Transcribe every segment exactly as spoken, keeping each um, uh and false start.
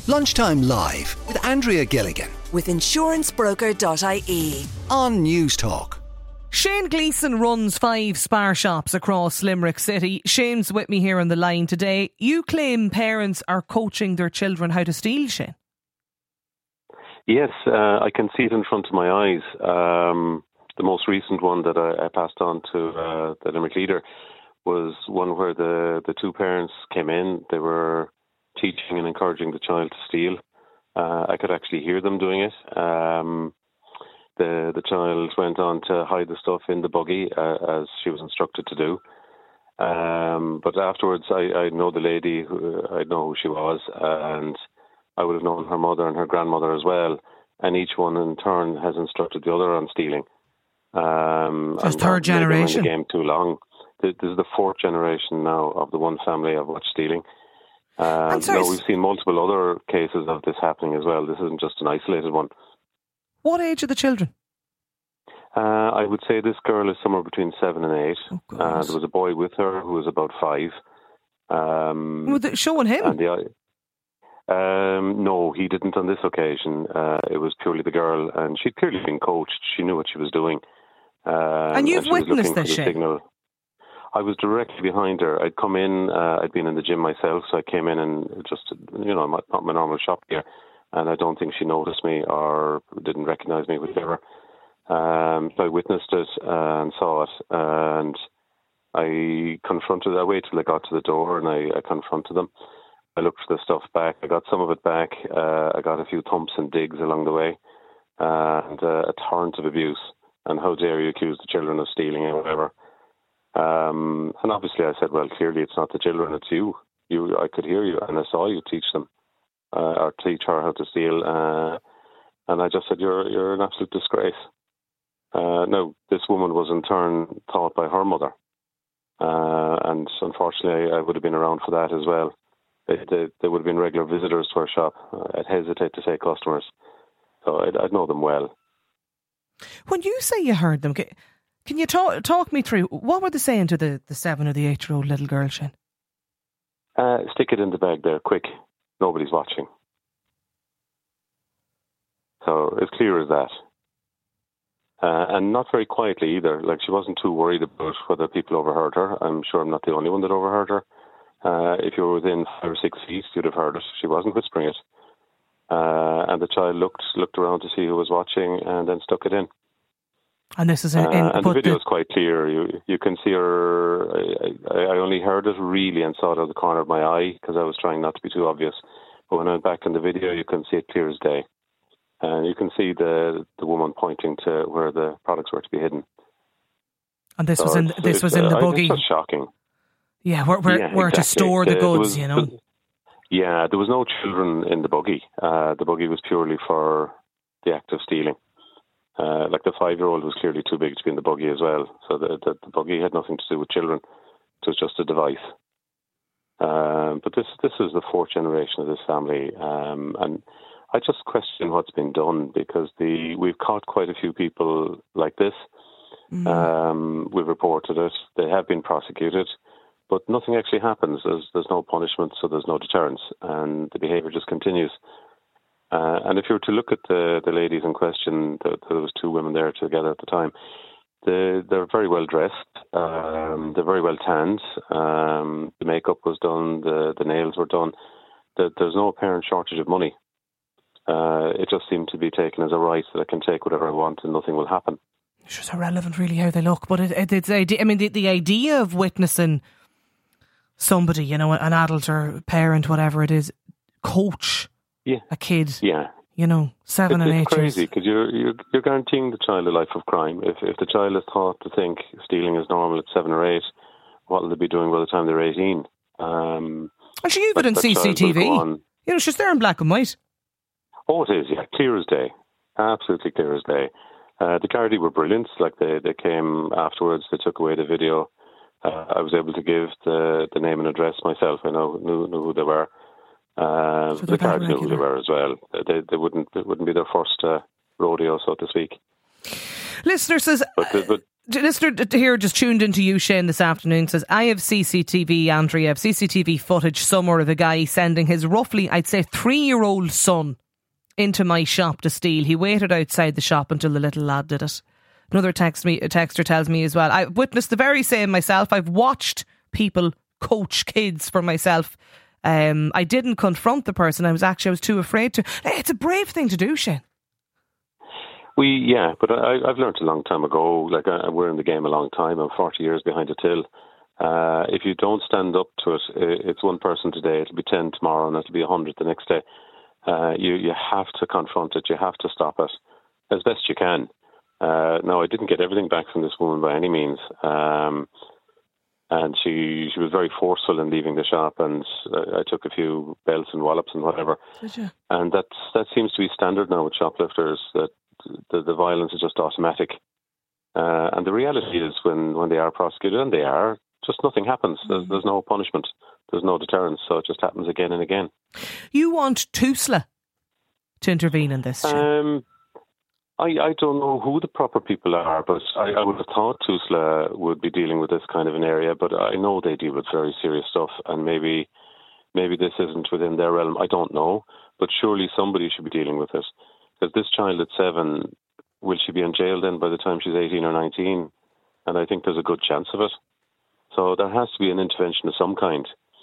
Lunchtime Live with Andrea Gilligan with insurance broker dot I E on News Talk. Shane Gleeson runs five Spar shops across Limerick City. Shane's with me here on the line today. You claim parents are coaching their children how to steal, Shane? Yes, uh, I can see it in front of my eyes. Um, the most recent one that I, I passed on to uh, the Limerick Leader was one where the, the two parents came in. They were teaching and encouraging the child to steal. Uh, I could actually hear them doing it. Um, the the child went on to hide the stuff in the buggy uh, as she was instructed to do. Um, but afterwards, I, I know the lady, who, I know who she was, and I would have known her mother and her grandmother as well. And each one in turn has instructed the other on stealing. Um, so it's third generation. The game too long. This is the fourth generation now of the one family I've watched stealing. Um, no, we've seen multiple other cases of this happening as well. This isn't just an isolated one. What age are the children? Uh, I would say this girl is somewhere between seven and eight. Oh, uh, there was a boy with her who was about five. Um, were they showing him? And the, um, no, he didn't on this occasion. Uh, it was purely the girl, and she'd clearly been coached. She knew what she was doing. Um, and you've and witnessed this, Shane? Signal. I was directly behind her. I'd come in, uh, I'd been in the gym myself, so I came in and just, you know, not, not my normal shop here, and I don't think she noticed me or didn't recognise me, whatever. Um, so I witnessed it uh, and saw it, and I confronted, I waited till I got to the door and I, I confronted them. I looked for the stuff back. I got some of it back. Uh, I got a few thumps and digs along the way, and uh, a torrent of abuse. And how dare you accuse the children of stealing or whatever. Um, and obviously I said, well, clearly it's not the children, it's you. You, I could hear you and I saw you teach them, uh, or teach her how to steal. Uh, and I just said, you're you're an absolute disgrace. Uh, no, this woman was in turn taught by her mother. Uh, and unfortunately I would have been around for that as well. They, they, they would have been regular visitors to our shop. I'd hesitate to say customers. So I'd, I'd know them well. When you say you heard them, can you talk talk me through, what were they saying to the, the seven or the eight year old little girl, Shane? Uh, stick it in the bag there, quick. Nobody's watching. So as clear as that. Uh, and not very quietly either. Like, she wasn't too worried about whether people overheard her. I'm sure I'm not the only one that overheard her. Uh, if you were within five or six feet, you'd have heard it. She wasn't whispering it. Uh, and the child looked looked around to see who was watching and then stuck it in. And this is in, in uh, and the video the... is quite clear. You you can see her. I, I only heard it really and saw it out of the corner of my eye because I was trying not to be too obvious. But when I went back in the video, you can see it clear as day, and you can see the the woman pointing to where the products were to be hidden. And this so was in this was in the uh, buggy. It's just shocking. Yeah, where where, yeah, where exactly. to store the, the goods, was, you know. The, yeah, there was no children in the buggy. Uh, the buggy was purely for the act of stealing. Uh, like the five-year-old was clearly too big to be in the buggy as well. So the, the, the buggy had nothing to do with children. It was just a device. Um, but this this is the fourth generation of this family. Um, and I just question what's been done because the we've caught quite a few people like this. Mm. Um, we've reported it. They have been prosecuted. But nothing actually happens. There's there's no punishment, so there's no deterrence. And the behaviour just continues. Uh, and if you were to look at the, the ladies in question, the, there was two women there together at the time, they, they're very well dressed, um, they're very well tanned, um, the makeup was done, the, the nails were done. The, there's no apparent shortage of money. Uh, it just seemed to be taken as a right that I can take whatever I want and nothing will happen. It's just irrelevant really how they look, but it, it, it's, I mean, the, the idea of witnessing somebody, you know, an adult or parent, whatever it is, coach yeah. a kid, yeah. you know, seven it's, and eight it's crazy years. because you're, you're, you're guaranteeing the child a life of crime. If if the child is taught to think stealing is normal at seven or eight, what will they be doing by the time they're eighteen? Um, and she even in C C T V. You know, she's there in black and white. Oh, it is, yeah, clear as day. Absolutely clear as day. Uh, the Gardaí were brilliant. Like, they, they came afterwards, they took away the video. Uh, I was able to give the, the name and address myself. I know knew, knew who they were. Uh, so the Gardaí knew who they were as well. They they wouldn't it wouldn't be their first uh, rodeo, so to speak. Listener says, but, the, but listener here just tuned into you, Shane, this afternoon, says, I have C C T V, Andrea, I have C C T V footage somewhere of a guy sending his roughly, I'd say, three-year-old son into my shop to steal. He waited outside the shop until the little lad did it. Another text me, a texter tells me as well, I've witnessed the very same myself. I've watched people coach kids for myself. Um, I didn't confront the person. I was actually, I was too afraid to. It's a brave thing to do, Shane. We, yeah, but I, I've learned a long time ago, like I, we're in the game a long time. I'm forty years behind the till. Uh, if you don't stand up to it, it's one person today, it'll be ten tomorrow, and it'll be one hundred the next day. Uh, you, you have to confront it. You have to stop it as best you can. Uh, no, I didn't get everything back from this woman by any means. Um, and she she was very forceful in leaving the shop, and I, I took a few belts and wallops and whatever. Did you? And that, that seems to be standard now with shoplifters, that the, the violence is just automatic. Uh, and the reality is when, when they are prosecuted, and they are, just nothing happens. There's, there's no punishment. There's no deterrence. So it just happens again and again. You want TUSLA to intervene in this? Um, I, I don't know who the proper people are, but I, I would have thought TUSLA would be dealing with this kind of an area, but I know they deal with very serious stuff, and maybe maybe this isn't within their realm. I don't know, but surely somebody should be dealing with it. Because this child at seven, will she be in jail then by the time she's eighteen or nineteen? And I think there's a good chance of it. So there has to be an intervention of some kind.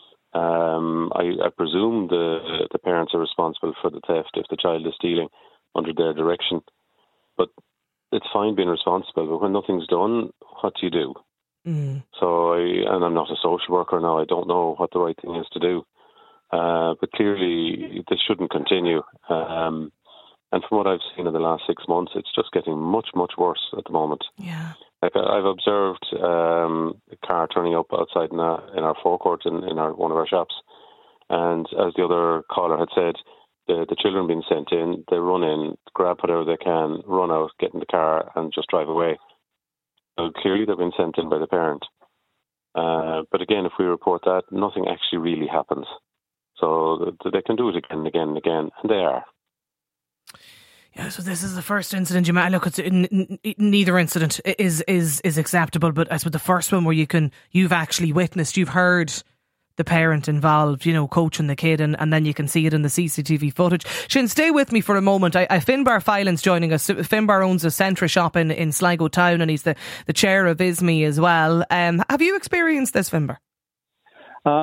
Um, I, I presume the the parents are responsible for the theft if the child is stealing under their direction. But it's fine being responsible, but when nothing's done, what do you do? Mm. So, I, and I'm not a social worker now, I don't know what the right thing is to do. Uh, but clearly, this shouldn't continue. Um, and from what I've seen in the last six months, it's just getting much, much worse at the moment. Yeah. Like I've observed um, a car turning up outside in our, in our forecourt in, in our, one of our shops. And as the other caller had said, the, the children being sent in, they run in, grab whatever they can, run out, get in the car and just drive away. So clearly they've been sent in by the parent. Uh, but again, if we report that, nothing actually really happens. So they can do it again and again and again, and they are. Yeah, so this is the first incident you might look at. N- n- neither incident is is is acceptable, but I suppose the first one where you can you've actually witnessed, you've heard the parent involved, you know, coaching the kid, and, and then you can see it in the C C T V footage. Shane, stay with me for a moment. I, I Finbar Filan's joining us. Finbar owns a Centra shop in, in Sligo Town, and he's the, the chair of I S M E as well. Um, have you experienced this, Finbar? Uh,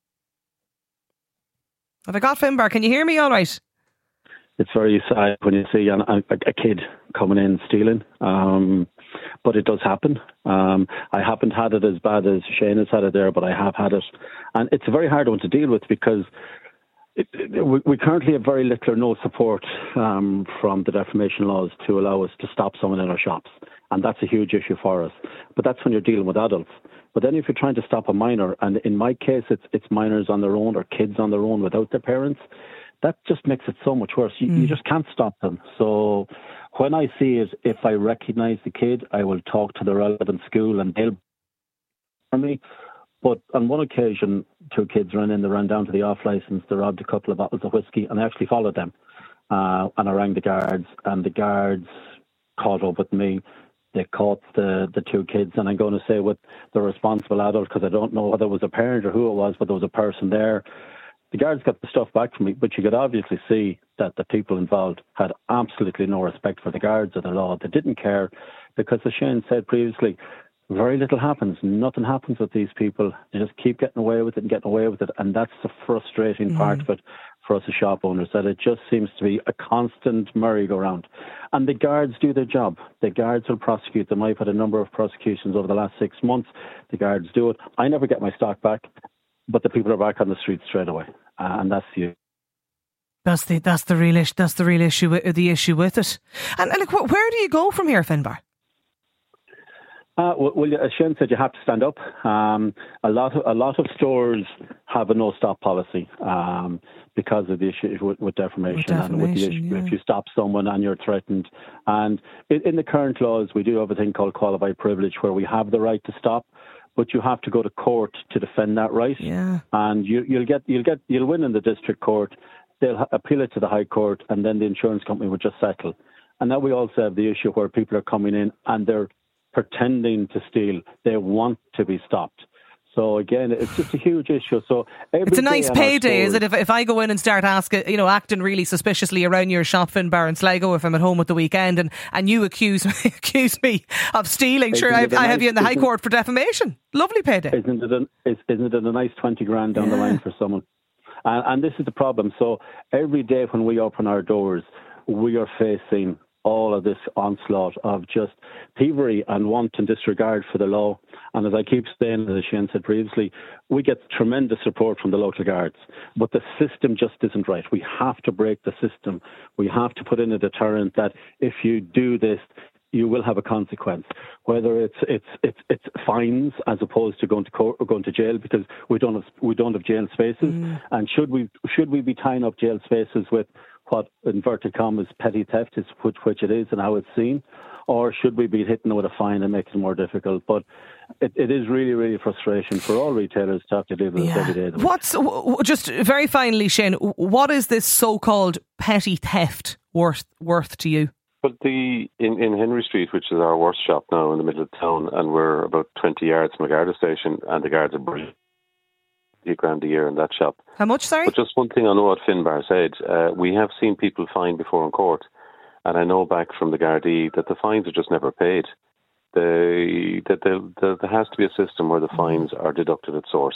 have I got Finbar? Can you hear me all right? It's very sad when you see a, a, a kid coming in stealing, um, but it does happen. Um, I haven't had it as bad as Shane has had it there, but I have had it. And it's a very hard one to deal with because it, it, we, we currently have very little or no support um, from the defamation laws to allow us to stop someone in our shops. And that's a huge issue for us. But that's when you're dealing with adults. But then if you're trying to stop a minor, and in my case, it's it's minors on their own or kids on their own without their parents, that just makes it so much worse. You, mm. you just can't stop them. So when I see it, if I recognise the kid, I will talk to the relevant school and they'll for me. But on one occasion, two kids ran in, they ran down to the off licence, they robbed a couple of bottles of whiskey, and I actually followed them. Uh, and I rang the guards, and the guards caught up with me. They caught the, the two kids, and I'm going to say with the responsible adult, because I don't know whether it was a parent or who it was, but there was a person there. The guards got the stuff back from me, but you could obviously see that the people involved had absolutely no respect for the guards or the law. They didn't care because, as Shane said previously, very little happens. Nothing happens with these people. They just keep getting away with it and getting away with it. And that's the frustrating mm. part of it for us as shop owners, that it just seems to be a constant merry-go-round. And the guards do their job. The guards will prosecute them. I've had a number of prosecutions over the last six months. The guards do it. I never get my stock back. But the people are back on the street straight away, uh, and that's the that's the that's the real issue. That's the real issue. With, the issue with it. And, and like, wh- where do you go from here, Finbar? Uh, well, well, as Shane said, you have to stand up. Um, a lot of a lot of stores have a no stop policy um, because of the issue with, with defamation, with defamation and with the issue yeah. if you stop someone and you're threatened. And in, in the current laws, we do have a thing called qualified privilege, where we have the right to stop. But you have to go to court to defend that right, yeah. and you, you'll get you'll get you'll win in the district court. They'll appeal it to the High Court, and then the insurance company will just settle. And now we also have the issue where people are coming in and they're pretending to steal. They want to be stopped. So again, it's just a huge issue. So every it's a nice payday, stores, is it? If if I go in and start asking, you know, acting really suspiciously around your shop, Finbar in Sligo, if I'm at home at the weekend, and, and you accuse me, accuse me of stealing, sure, I, I nice, have you in the High Court for defamation. Lovely payday. Isn't it? A, isn't it a nice twenty grand down yeah. the line for someone? And, and this is the problem. So every day when we open our doors, we are facing all of this onslaught of just thievery and wanton disregard for the law. And as I keep saying, as Shane said previously, we get tremendous support from the local guards, but the system just isn't right. We have to break the system. We have to put in a deterrent that if you do this, you will have a consequence. Whether it's it's it's it's fines as opposed to going to court or going to jail, because we don't have we don't have jail spaces. Mm. And should we should we be tying up jail spaces with what inverted commas petty theft is, which, which it is and how it's seen, or should we be hitting with a fine and making it more difficult? But it, it is really, really frustration for all retailers to have to deal with yeah. this every day. What's just very finally, Shane? What is this so-called petty theft worth worth to you? Well, the in, in Henry Street, which is our worst shop now in the middle of town, and we're about twenty yards from a Garda station, and the guards are brilliant. Grand a year in that shop. How much, sorry? But just one thing on what Finbar said, uh, we have seen people fined before in court, and I know back from the Gardaí that the fines are just never paid. The, that the, the, there has to be a system where the fines are deducted at source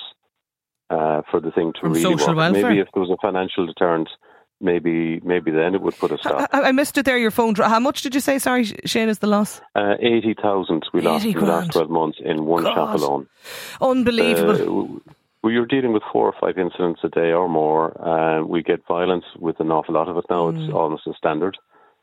uh, for the thing to from really social work. welfare. Maybe if there was a financial deterrent, maybe maybe then it would put a stop. I, I missed it there, your phone. How much did you say, sorry, Shane, is the loss? Uh, eighty thousand we lost in the last twelve months in one God. shop alone. Unbelievable. Uh, We are dealing with four or five incidents a day or more. Uh, we get violence with an awful lot of it now. Mm. It's almost a standard.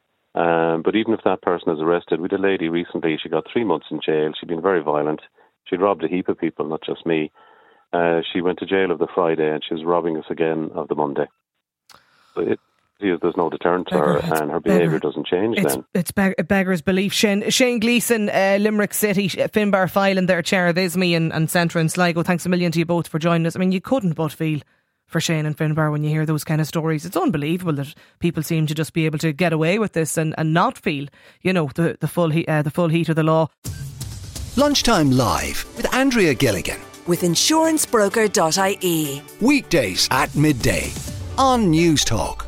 Um, but even if that person is arrested, we had a lady recently, she got three months in jail. She'd been very violent. She'd robbed a heap of people, not just me. Uh, she went to jail of the Friday and she was robbing us again of the Monday. So it, there's no deterrent to her, and her behaviour doesn't change it's, then. It's beg- beggar's belief. Shane, Shane Gleeson, uh, Limerick City, Finbar Filan, their chair of I S M E and, and Centra in Sligo. Thanks a million to you both for joining us. I mean, you couldn't but feel for Shane and Finbar when you hear those kind of stories. It's unbelievable that people seem to just be able to get away with this and, and not feel, you know, the, the full he- uh, the full heat of the law. Lunchtime Live with Andrea Gilligan. With insurance broker dot I E. Weekdays at midday on News Talk.